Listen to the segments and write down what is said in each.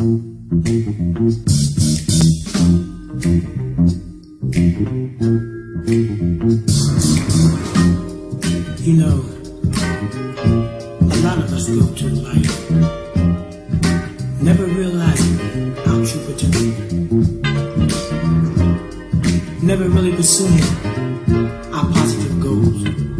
You know, a lot of us go through life never realizing our true potential, never really pursuing our positive goals.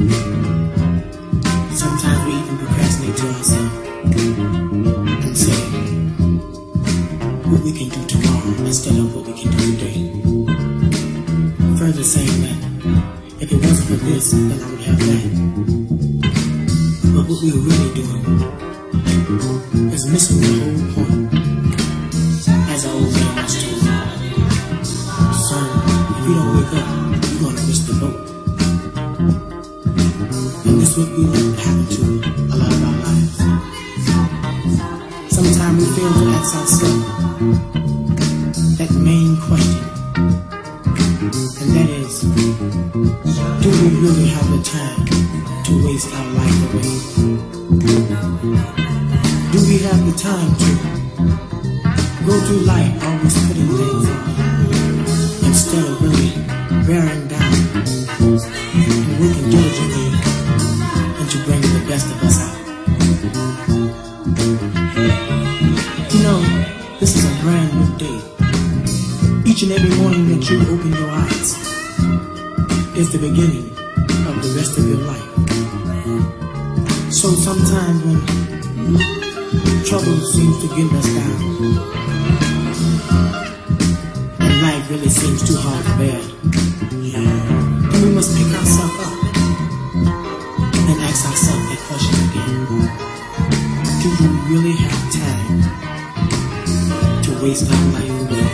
Sometimes we even procrastinate to ourselves and say what we can do tomorrow instead of what we can do today. Further saying that if it wasn't for this, then I would have that. But what we're really doing is missing the whole point. As our old man once told me, son, if you don't wake up, you're gonna miss the boat. And this is what we let happen to a lot of our lives. Sometimes we fail to ask ourselves that main question, and that is, do we really have the time to waste our life away? Do we have the time to go through life always putting things off instead of really bearing down and working diligently into bringing the best of us out? You know, this is a brand new day. Each and every morning that you open your eyes is the beginning of the rest of your life. So sometimes when trouble seems to get us down and life really seems too hard to bear, then we must pick ourselves up and ask ourselves that question again. Do we really have time to waste our life away?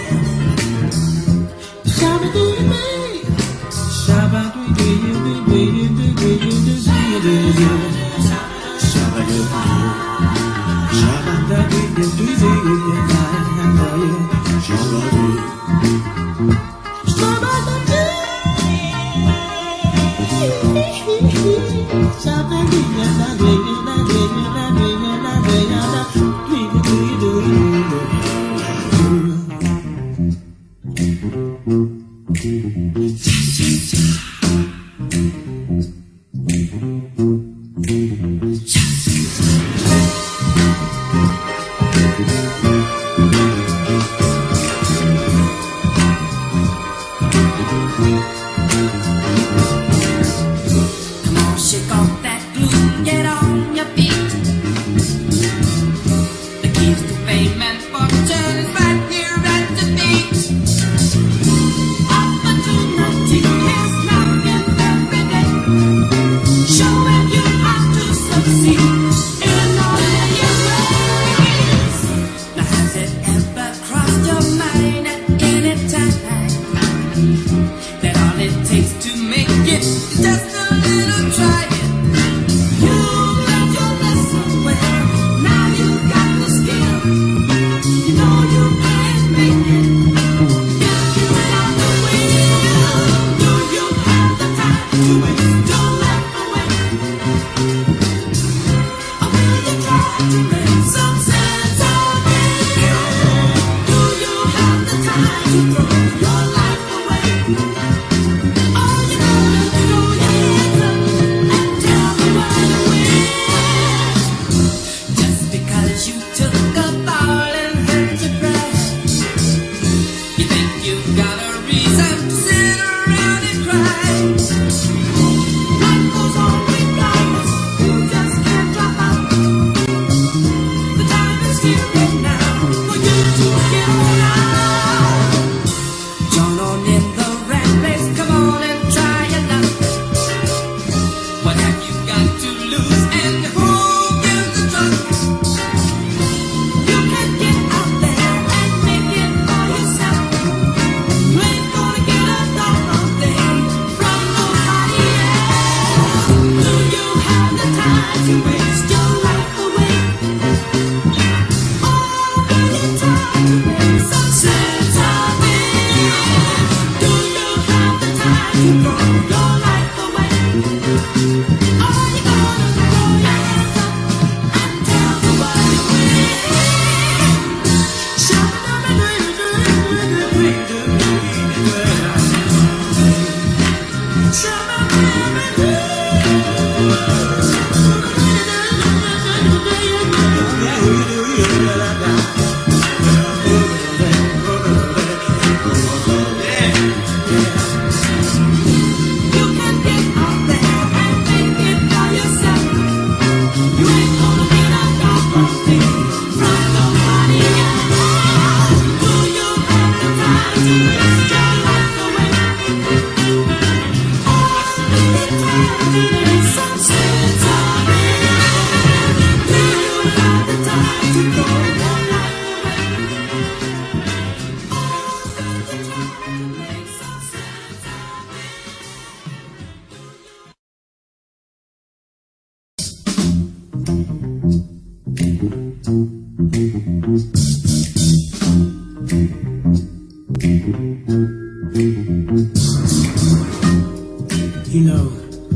You know,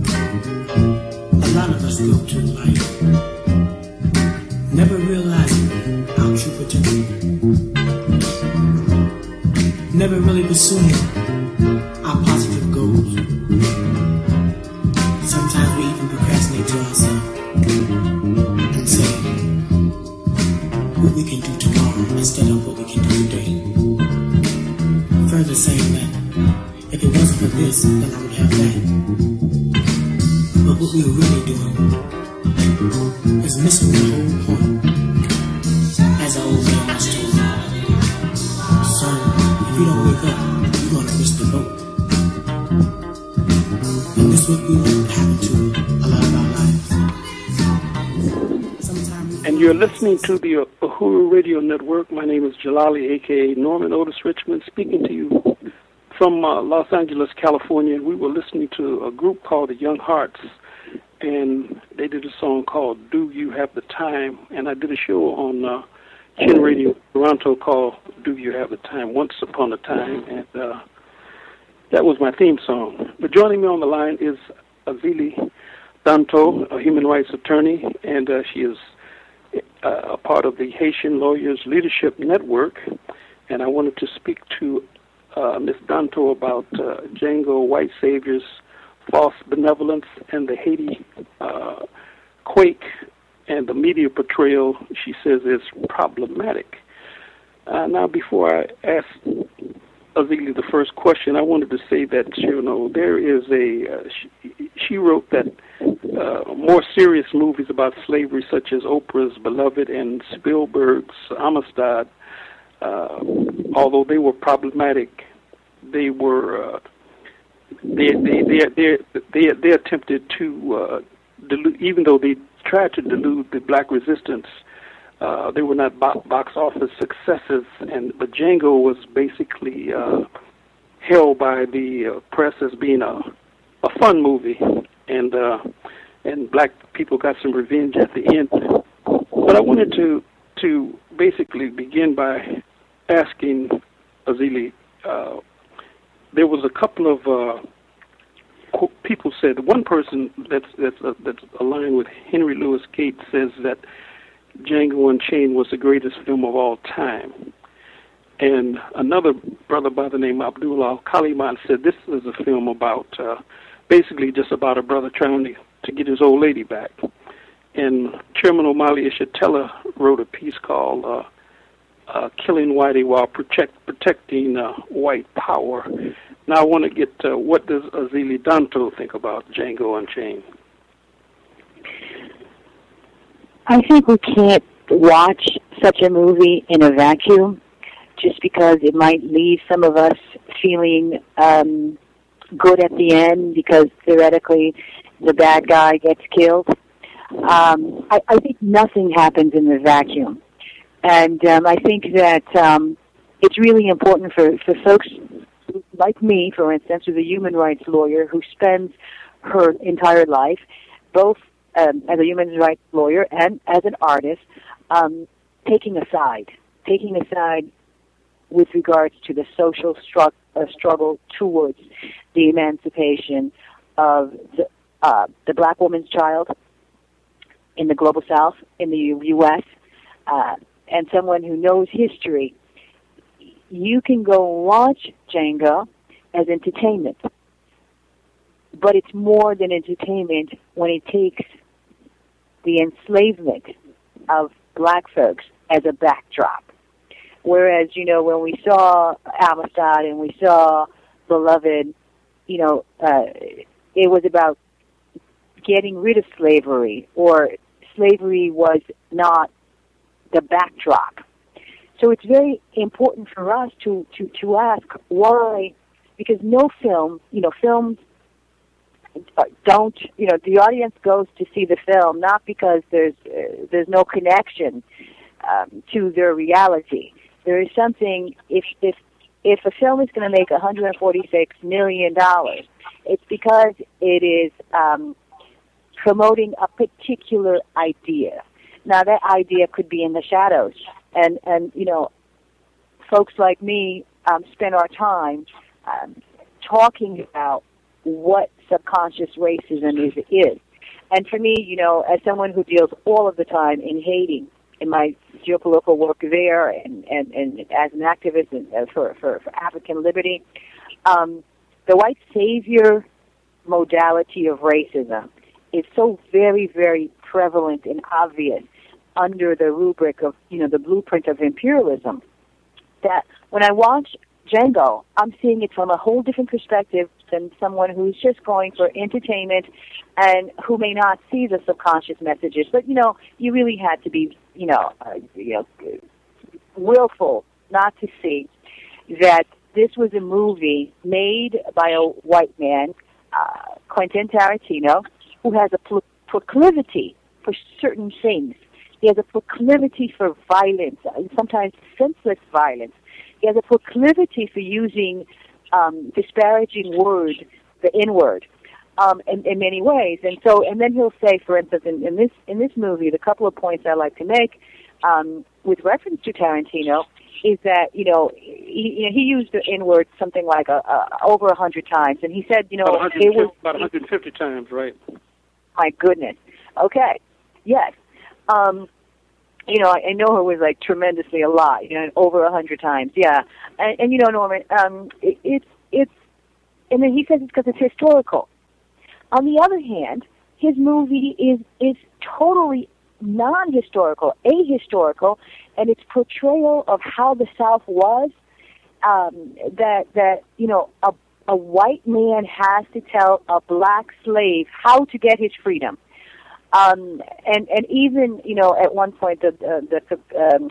a lot of us go through life never realizing our true potential, never really pursuing our positive goals. Sometimes we even procrastinate to ourselves and say what we can do tomorrow instead of what we can do today. Further saying that if it wasn't for this, then I would have that. But what we're really doing is missing the whole point. As our old man once told me, son, if you don't wake up, you're going to miss the boat. And this is what we let happen to a lot of our lives. And you're listening to the Uhuru Radio Network. My name is Jalali, a.k.a. Norman Otis Richmond, speaking to you from Los Angeles, California. We were listening to a group called the Young Hearts, and they did a song called Do You Have the Time? And I did a show on Chin Radio Toronto called Do You Have the Time? Once Upon a Time, and that was my theme song. But joining me on the line is Azili Danto, a human rights attorney, and she is a part of the Haitian Lawyers Leadership Network, and I wanted to speak to Ms. Danto about Django White Savior's false benevolence and the Haiti quake and the media portrayal, she says, is problematic. Now, before I ask Azili the first question, I wanted to say that, you know, there is she wrote that more serious movies about slavery, such as Oprah's Beloved and Spielberg's Amistad, although they were problematic, they were they attempted to delude, even though they tried to delude the black resistance. They were not box office successes, but Django was basically held by the press as being a fun movie, and black people got some revenge at the end. But I wanted to basically begin by asking Azili. There was a couple of people said. One person that's aligned with Henry Louis Gates says that Django Unchained was the greatest film of all time. And another brother by the name of Abdullah Kaliman said this is a film about, basically just about a brother trying to get his old lady back. And Chairman Omali Ishatella wrote a piece called Killing Whitey While Protecting White Power. Now I want to get, what does Azili Danto think about Django Unchained? I think we can't watch such a movie in a vacuum just because it might leave some of us feeling good at the end because theoretically the bad guy gets killed. I think nothing happens in the vacuum. And I think that it's really important for folks like me, for instance, who's a human rights lawyer who spends her entire life both as a human rights lawyer and as an artist, taking a side with regards to the social struggle towards the emancipation of the black woman's child in the global South, in the U.S., and someone who knows history. You can go watch Django as entertainment, but it's more than entertainment when it takes the enslavement of black folks as a backdrop. Whereas, you know, when we saw Amistad and we saw Beloved, you know, it was about getting rid of slavery, or slavery was not the backdrop. So it's very important for us to ask why, because no film, you know, films don't, the audience goes to see the film not because there's no connection to their reality. There is something, if a film is going to make $146 million, it's because it is promoting a particular idea. Now, that idea could be in the shadows, and folks like me spend our time talking about what subconscious racism is. And for me, as someone who deals all of the time in Haiti, in my geopolitical work there, and as an activist for African liberty, the white savior modality of racism is so very, very prevalent and obvious under the rubric of, the blueprint of imperialism, that when I watch Django, I'm seeing it from a whole different perspective than someone who's just going for entertainment and who may not see the subconscious messages. But, you really had to be, willful not to see that this was a movie made by a white man, Quentin Tarantino, who has a proclivity for certain things. He has a proclivity for violence, sometimes senseless violence. He has a proclivity for using disparaging words, the N-word, in many ways. And then he'll say, for instance, in this movie, the couple of points I like to make with reference to Tarantino is that he used the N-word something like over 100 times, and he said about 150 times, right? My goodness. Okay. Yes. I know it was like tremendously a lot, over 100 times. Yeah. And Norman, it's and then he says it's because it's historical. On the other hand, his movie is totally non-historical, ahistorical, and its portrayal of how the South was, that a white man has to tell a black slave how to get his freedom. And even at one point the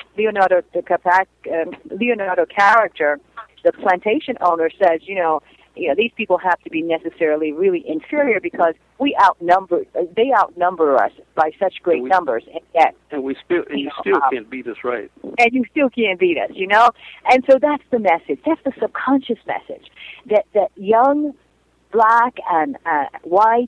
Leonardo character, the plantation owner, says these people have to be necessarily really inferior because they outnumber us by such great numbers, and you still can't beat us, right? And you still can't beat us, and so that's the message. That's the subconscious message that young black and white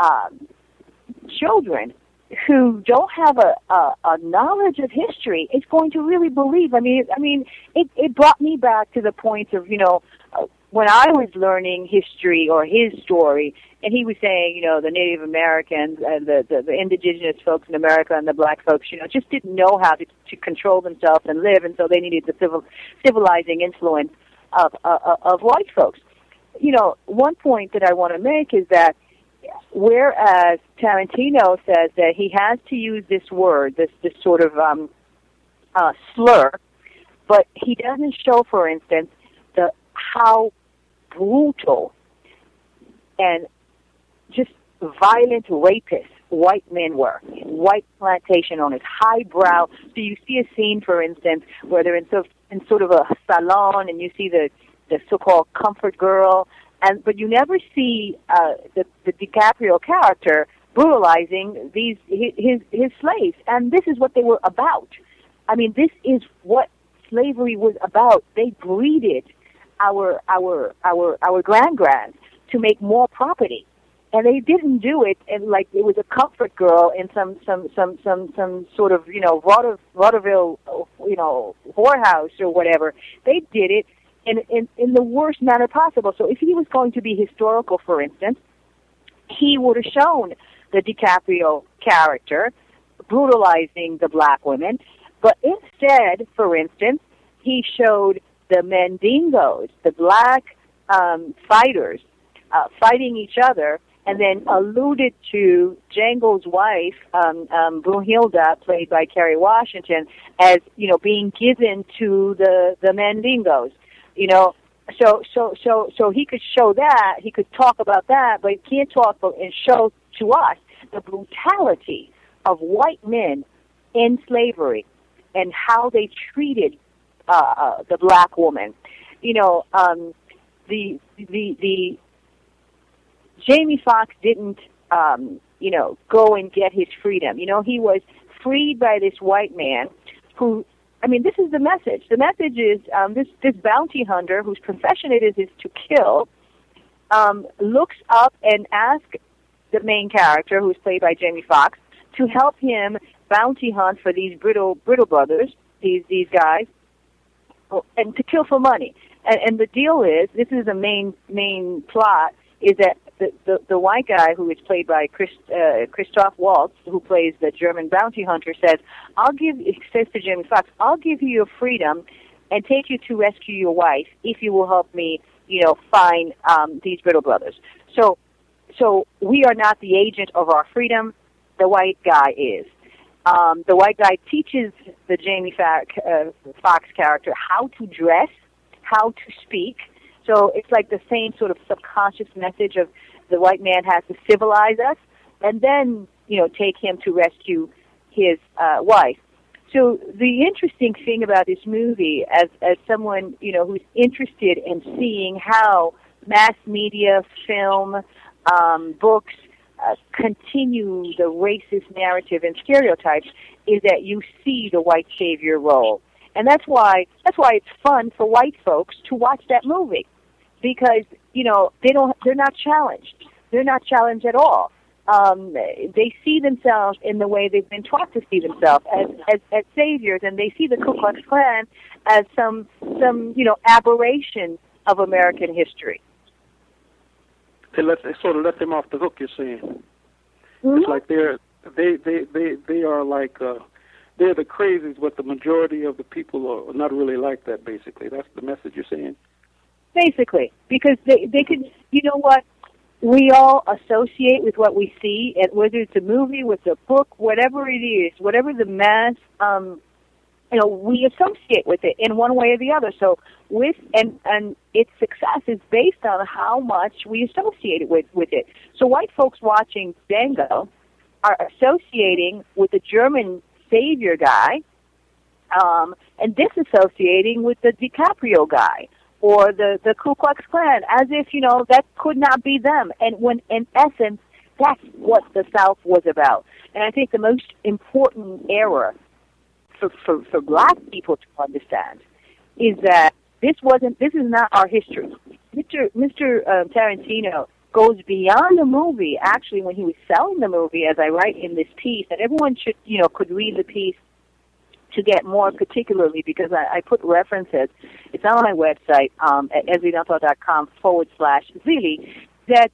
children who don't have a knowledge of history is going to really believe. I mean, it brought me back to the point of when I was learning history or his story, and he was saying the Native Americans and the indigenous folks in America and the black folks just didn't know how to control themselves and live, and so they needed the civilizing influence of white folks. One point that I want to make is that whereas Tarantino says that he has to use this word, this sort of slur, but he doesn't show, for instance, how brutal and just violent rapists white men were, white plantation owners, highbrow. So you see a scene, for instance, where they're in sort of a salon, and you see the so-called comfort girl, but you never see the DiCaprio character brutalizing his slaves. And this is what they were about. I mean, this is what slavery was about. They breeded our grands to make more property, and they didn't do it like it was a comfort girl in some sort of vaudeville whorehouse or whatever. They did it in the worst manner possible. So if he was going to be historical, for instance, he would have shown the DiCaprio character brutalizing the black women, but instead, for instance, he showed the Mandingos, the black fighters, fighting each other, and then alluded to Django's wife, Brunhilde, played by Kerry Washington, as being given to the Mandingos. So he could show that, he could talk about that, but he can't talk and show to us the brutality of white men in slavery and how they treated the black woman. The Jamie Foxx didn't, go and get his freedom. He was freed by this white man who, this is the message. The message is this bounty hunter whose profession it is to kill, looks up and asks the main character, who's played by Jamie Foxx, to help him bounty hunt for these brittle brothers, these guys, and to kill for money. And the deal is, this is the main plot, is that the white guy, who is played by Christoph Waltz, who plays the German bounty hunter, says to Jamie Foxx, I'll give you your freedom and take you to rescue your wife if you will help me, find these brittle brothers. So we are not the agent of our freedom. The white guy is. The white guy teaches the Jamie Foxx character how to dress, how to speak. So it's like the same sort of subconscious message of the white man has to civilize us and then, take him to rescue his wife. So the interesting thing about this movie, as someone, who's interested in seeing how mass media, film, books continue the racist narrative and stereotypes, is that you see the white savior role. And that's why it's fun for white folks to watch that movie, because they're not challenged. They're not challenged at all. They see themselves in the way they've been taught to see themselves, as saviors, and they see the Ku Klux Klan as some aberration of American history. They sort of let them off the hook. You're saying Mm-hmm. It's like they are like they're the crazies, but the majority of the people are not really like that. Basically, that's the message you're saying. Basically, because they could, what, we all associate with what we see, and whether it's a movie, with a book, whatever it is, whatever the mass, we associate with it in one way or the other. So and its success is based on how much we associate it with it. So white folks watching Django are associating with the German savior guy, and disassociating with the DiCaprio guy, or the Ku Klux Klan, as if, that could not be them. And when, in essence, that's what the South was about. And I think the most important error for black people to understand is that this is not our history. Mr. Tarantino goes beyond the movie, actually, when he was selling the movie, as I write in this piece, and everyone should, could read the piece to get more particularly, because I put references. It's on my website, at esridelthought.com/Zili, that,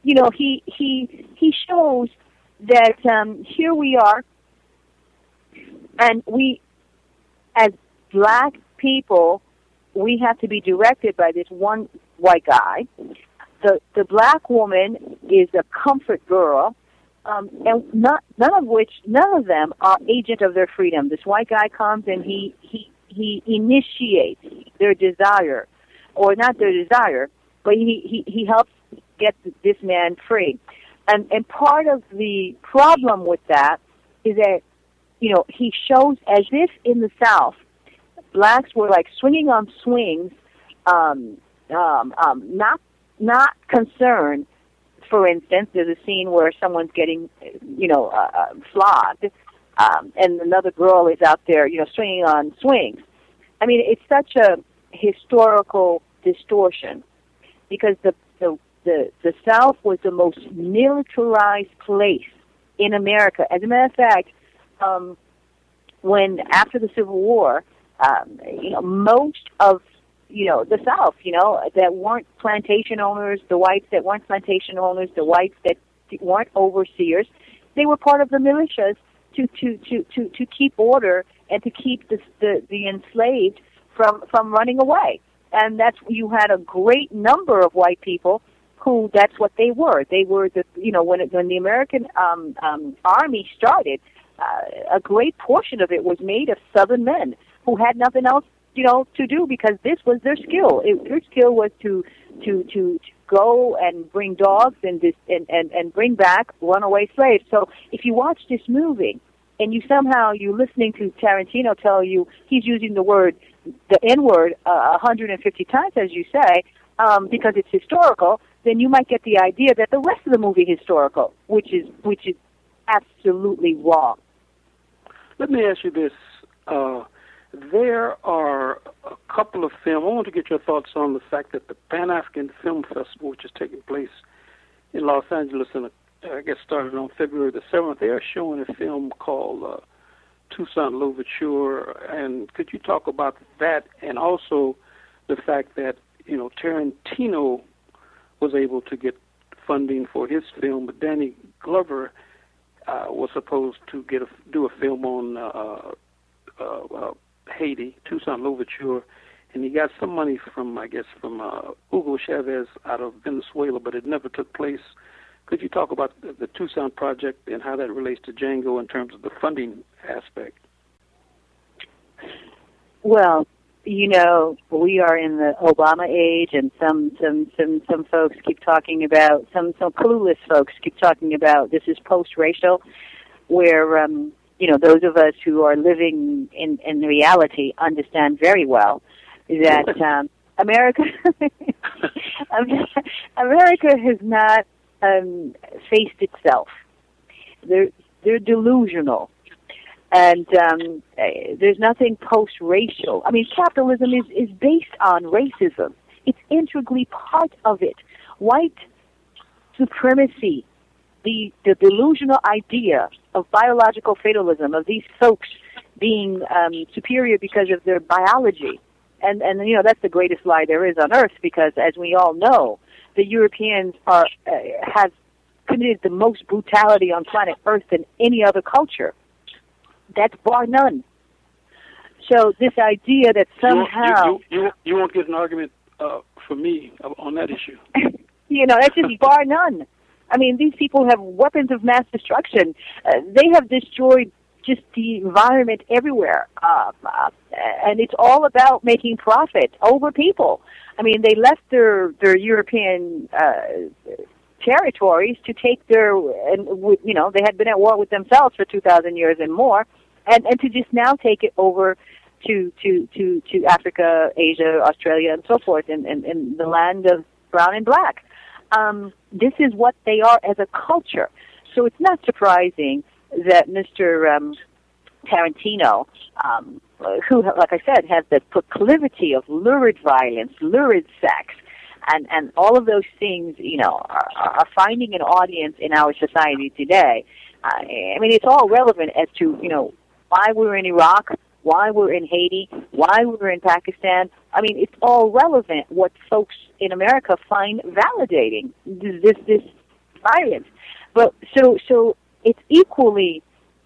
he shows that here we are, and we, as black people, we have to be directed by this one white guy. The black woman is a comfort girl, and none of them are agent of their freedom. This white guy comes and he initiates their desire, or not their desire, but he helps get this man free. And part of the problem with that is that, he shows as if in the South, blacks were like swinging on swings, not concerned. For instance, there's a scene where someone's getting, flogged, and another girl is out there, swinging on swings. It's such a historical distortion, because the South was the most militarized place in America. As a matter of fact, when after the Civil War, most of the South, that weren't plantation owners, the whites that weren't plantation owners, the whites that weren't overseers, they were part of the militias to keep order and to keep the enslaved from running away. And you had a great number of white people who that's what they were. They were when the American Army started, a great portion of it was made of Southern men who had nothing else to do, because this was their skill. Their skill was to go and bring dogs and bring back runaway slaves. So if you watch this movie and you're listening to Tarantino tell you he's using the N-word 150 times, as you say, because it's historical, then you might get the idea that the rest of the movie is historical, which is absolutely wrong. Let me ask you this. There are a couple of films. I want to get your thoughts on the fact that the Pan-African Film Festival, which is taking place in Los Angeles, and I guess started on February the 7th, they are showing a film called Toussaint Louverture. And could you talk about that, and also the fact that, Tarantino was able to get funding for his film, but Danny Glover was supposed to do a film on Haiti, Toussaint Louverture, and he got some money from Hugo Chavez out of Venezuela, but it never took place. Could you talk about the Toussaint project and how that relates to Django in terms of the funding aspect? Well, we are in the Obama age, and some folks keep talking about, some clueless folks keep talking about this is post-racial, where those of us who are living in reality understand very well that America has not faced itself. They're delusional. And there's nothing post-racial. I mean, capitalism is based on racism. It's integrally part of it. White supremacy, the delusional idea of biological fatalism, of these folks being superior because of their biology. And that's the greatest lie there is on earth, because as we all know, the Europeans have committed the most brutality on planet Earth than any other culture. That's bar none. So this idea that somehow... You won't get an argument for me on that issue. That's just bar none. I mean, these people have weapons of mass destruction. They have destroyed just the environment everywhere. And it's all about making profit over people. I mean, they left their European territories to take they had been at war with themselves for 2,000 years and more, and to just now take it over to Africa, Asia, Australia, and so forth, in the land of brown and black. This is what they are as a culture. So it's not surprising that Mr. Tarantino, who, like I said, has the proclivity of lurid violence, lurid sex, and all of those things, are finding an audience in our society today. I mean, it's all relevant as to, why we're in Iraq, why we're in Haiti, why we're in Pakistan. I mean, it's all relevant what folks in America find validating, this violence. But so it's equally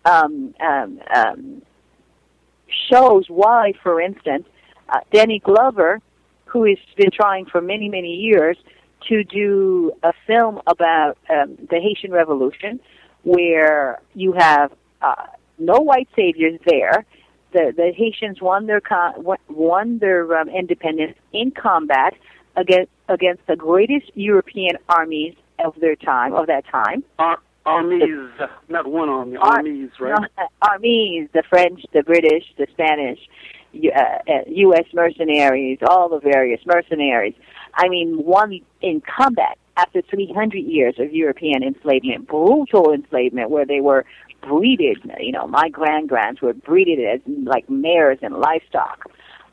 shows why, for instance, Danny Glover, who has been trying for many, many years to do a film about the Haitian Revolution, where you have no white saviors there. The Haitians won their independence in combat against the greatest European armies of that time. Armies, not one army. Armies, right? No, armies, the French, the British, the Spanish, U.S. mercenaries, all the various mercenaries. I mean, won in combat after 300 years of European enslavement, brutal enslavement, where they were breeded. My grands were breeded as like mares and livestock.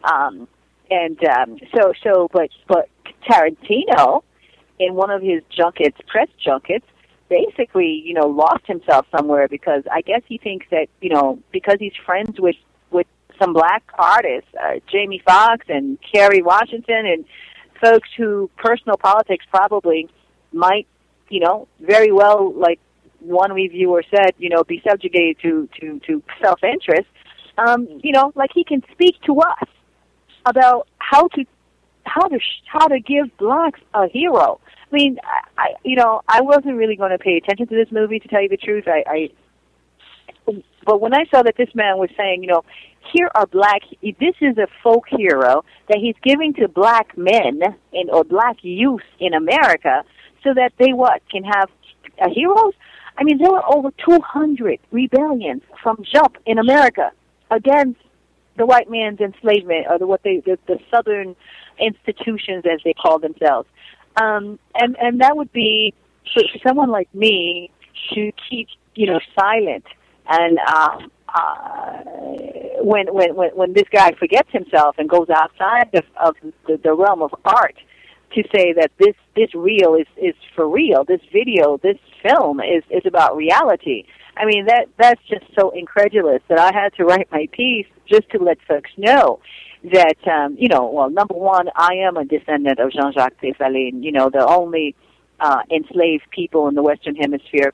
But Tarantino, in one of his press junkets, basically, lost himself somewhere, because I guess he thinks that, because he's friends with some black artists, Jamie Foxx and Kerry Washington, and folks who personal politics probably might, very well, like one reviewer said, be subjugated to self-interest. Like he can speak to us about how to give blacks a hero. I mean, I wasn't really going to pay attention to this movie, to tell you the truth. But when I saw that this man was saying, here are this is a folk hero that he's giving to black men or black youth in America, so that they can have heroes. I mean, there were over 200 rebellions from jump in America against the white man's enslavement, or the Southern institutions, as they call themselves. And that would be for someone like me to keep, silent. And when this guy forgets himself and goes outside of the realm of art to say that this reel is for real, this video, this film is about reality. I mean, that's just so incredulous that I had to write my piece just to let folks know that, well, number one, I am a descendant of Jean-Jacques Dessalines, the only enslaved people in the Western Hemisphere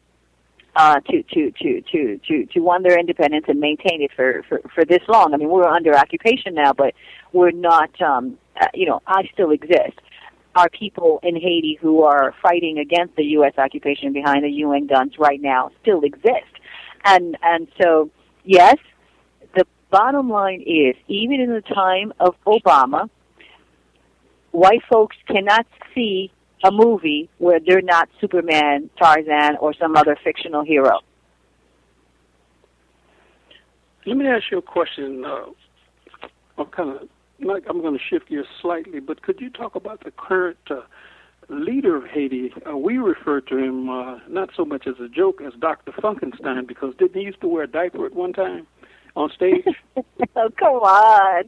to won their independence and maintain it for this long. I mean, we're under occupation now, but we're not, I still exist. Our people in Haiti who are fighting against the U.S. occupation behind the UN guns right now still exist. And so, yes, the bottom line is, even in the time of Obama, white folks cannot see a movie where they're not Superman, Tarzan, or some other fictional hero. Let me ask you a question. I'm going to shift gears slightly, but could you talk about the current leader of Haiti? We refer to him not so much as a joke as Dr. Funkenstein, because didn't he used to wear a diaper at one time on stage? Oh, come on.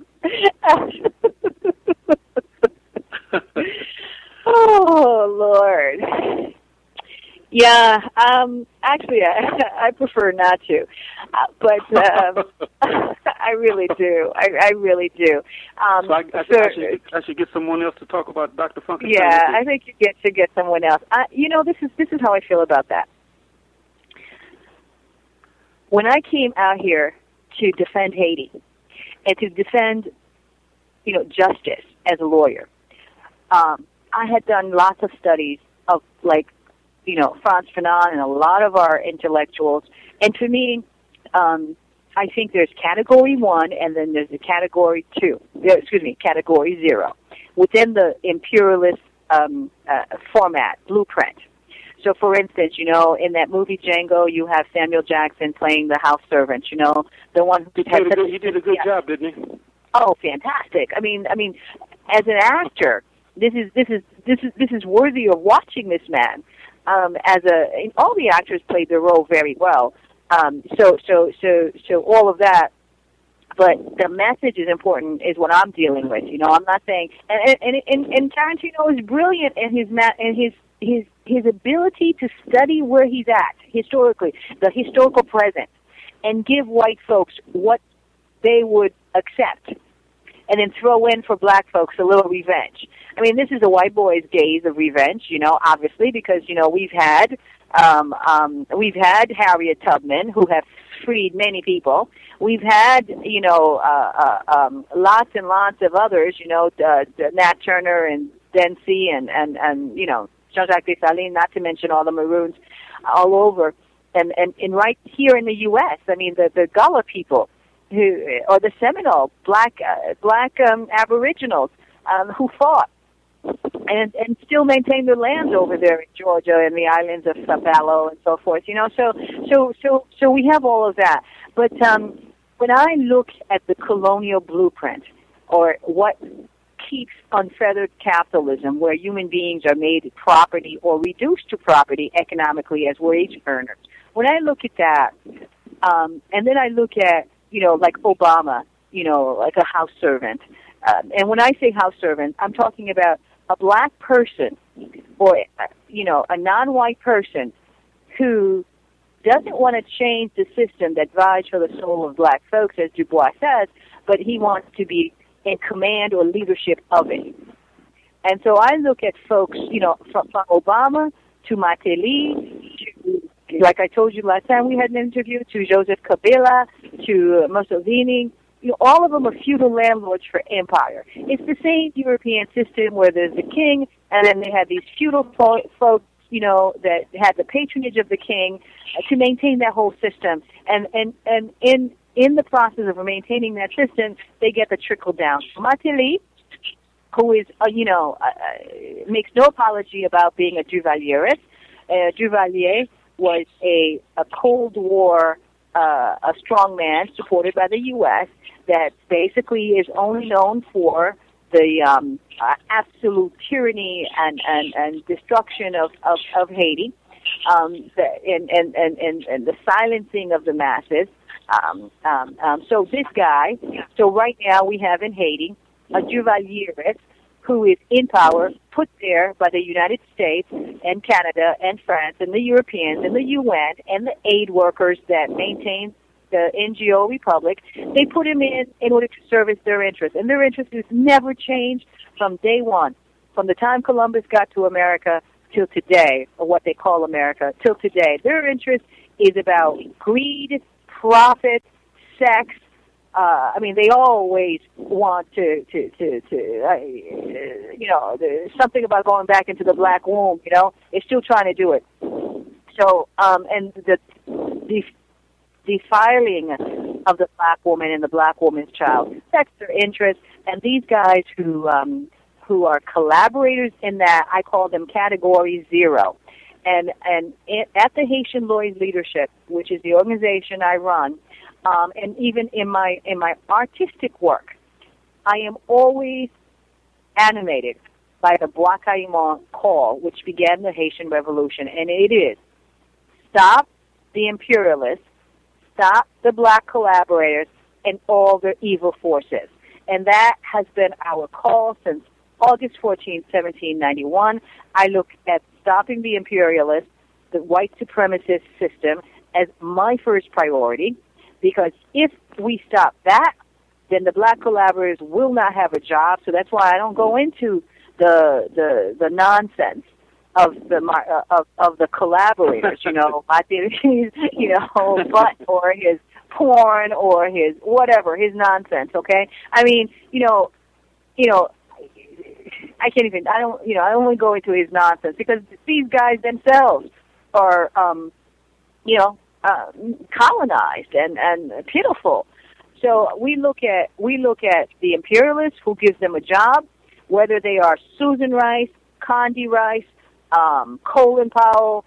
Oh, Lord. Yeah, actually, I prefer not to, but I really do. I really do. So I should get someone else to talk about Dr. Funkenstein. Yeah, I think you get someone else. This is how I feel about that. When I came out here to defend Haiti and to defend, justice as a lawyer, I had done lots of studies of, Frantz Fanon and a lot of our intellectuals. And to me, I think there's category 1 and then there's a category 0 within the imperialist format, blueprint. So, for instance, in that movie Django, you have Samuel Jackson playing the house servant, the one who he did a good job, didn't he? Oh, fantastic. I mean, as an actor, this is worthy of watching this man. All the actors played their role very well. So all of that, but the message is important. Is what I'm dealing with. I'm not saying. And Tarantino is brilliant in his ability to study where he's at historically, the historical present, and give white folks what they would accept, and then throw in for black folks a little revenge. I mean, this is a white boy's days of revenge, obviously, because, we've had Harriet Tubman, who have freed many people. We've had, lots and lots of others, Nat Turner and Dempsey and Jean-Jacques Dessalines, not to mention all the Maroons all over. And right here in the U.S., I mean, the Gullah people, or the Seminole, black Aboriginals, who fought and still maintain their lands over there in Georgia and the islands of Sapalo and so forth. So we have all of that. But when I look at the colonial blueprint, or what keeps unfeathered capitalism, where human beings are made property or reduced to property economically as wage earners, when I look at that, and then I look at like Obama, like a house servant. And when I say house servant, I'm talking about a black person or, a non-white person who doesn't want to change the system that vies for the soul of black folks, as Du Bois says, but he wants to be in command or leadership of it. And so I look at folks, from Obama to Martelly to, like I told you last time we had an interview, to Joseph Kabila, to Mussolini. All of them are feudal landlords for empire. It's the same European system where there's the king, and then they have these feudal folks, that had the patronage of the king to maintain that whole system. And in the process of maintaining that system, they get the trickle down. Martelly, who is, makes no apology about being a Duvalierist. Duvalier was a Cold War a strong man supported by the U.S. that basically is only known for the absolute tyranny and destruction of Haiti, and the silencing of the masses. So this guy, so right now we have in Haiti a Duvalier who is in power, put there by the United States and Canada and France and the Europeans and the UN and the aid workers that maintain the NGO Republic. They put him in order to service their interests. And their interest has never changed from day one, from the time Columbus got to America till today, or what they call America, till today. Their interest is about greed, profit, sex. They always want to there's something about going back into the black womb, They're still trying to do it. So, and the defiling of the black woman and the black woman's child, that's their interest. And these guys who are collaborators in that, I call them Category 0. And at the Haitian Lloyd's Leadership, which is the organization I run, and even in my artistic work, I am always animated by the Bois Caïman call, which began the Haitian Revolution, and it is, stop the imperialists, stop the black collaborators, and all their evil forces. And that has been our call since August 14, 1791. I look at stopping the imperialists, the white supremacist system, as my first priority, because if we stop that, then the black collaborators will not have a job. So that's why I don't go into the nonsense of the collaborators, my theories, but or his porn or his whatever, his nonsense. Okay, I can't even. I don't want to go into his nonsense because these guys themselves are, colonized and pitiful. So we look at the imperialists who gives them a job, whether they are Susan Rice, Condi Rice, Colin Powell,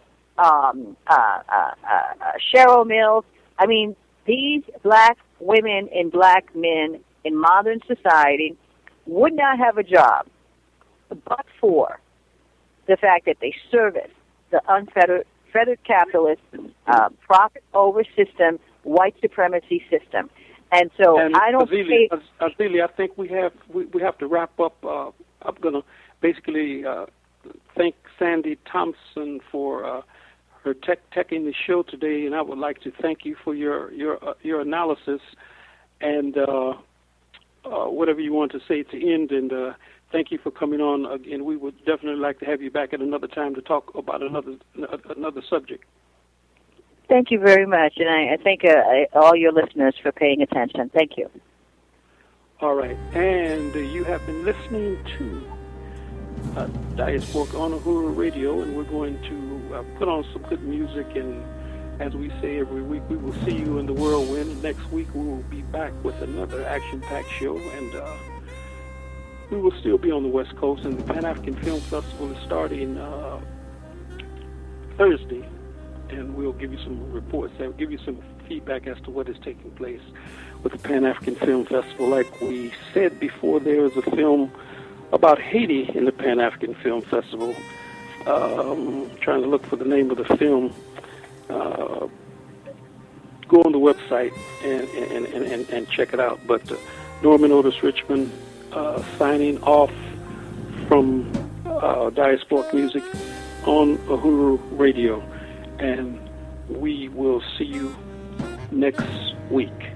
Cheryl Mills. These black women and black men in modern society would not have a job but for the fact that they service the unfettered capitalist profit over system, white supremacy system. And so I don't think Azealia, I think we have to wrap up. I'm going to basically thank Sandy Thompson for her teching the show today, and I would like to thank you for your analysis and whatever you want to say to end. And thank you for coming on again. We would definitely like to have you back at another time to talk about another subject. Thank you very much, and I thank all your listeners for paying attention. Thank you. All right, and you have been listening to Diasporic on Uhuru Radio, and we're going to put on some good music, and as we say every week, we will see you in the whirlwind. Next week, we will be back with another action-packed show, and we will still be on the West Coast, and the Pan-African Film Festival is starting Thursday. And we'll give you some reports, we'll give you some feedback as to what is taking place with the Pan-African Film Festival. Like we said before, there is a film about Haiti in the Pan-African Film Festival. Trying to look for the name of the film. Go on the website and check it out. But Norman Otis Richmond signing off from Diasporic Music on Uhuru Radio. And we will see you next week.